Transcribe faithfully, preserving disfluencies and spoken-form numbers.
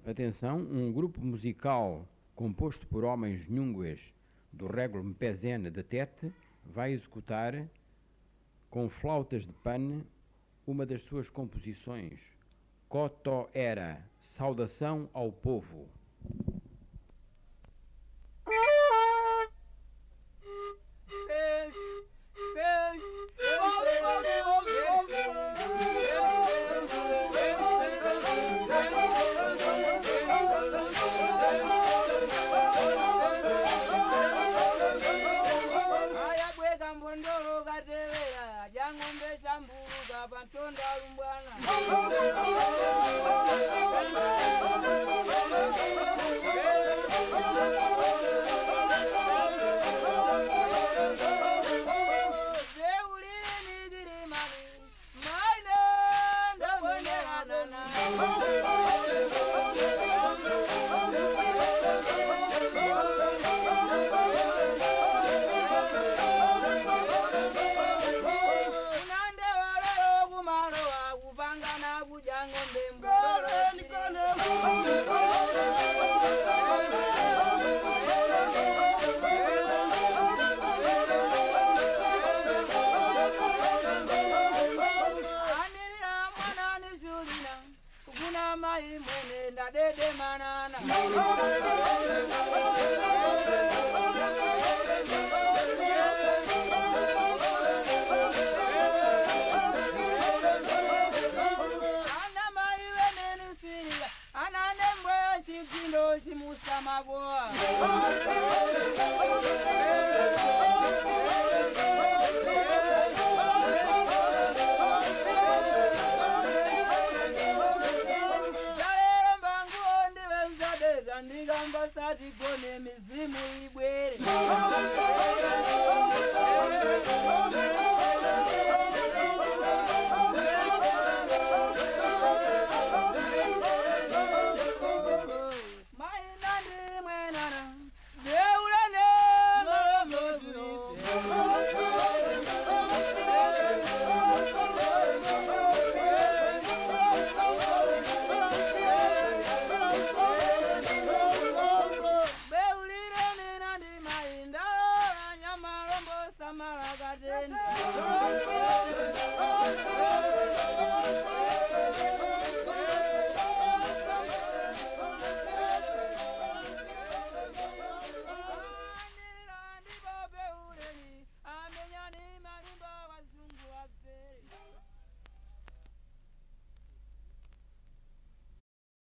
Atenção, um grupo musical composto por homens nhungues do régulo Mpezene de Tete vai executar, com flautas de pano, uma das suas composições, Cotó Era, Saudação ao Povo. Ndigamba sati gone mizimu ibwere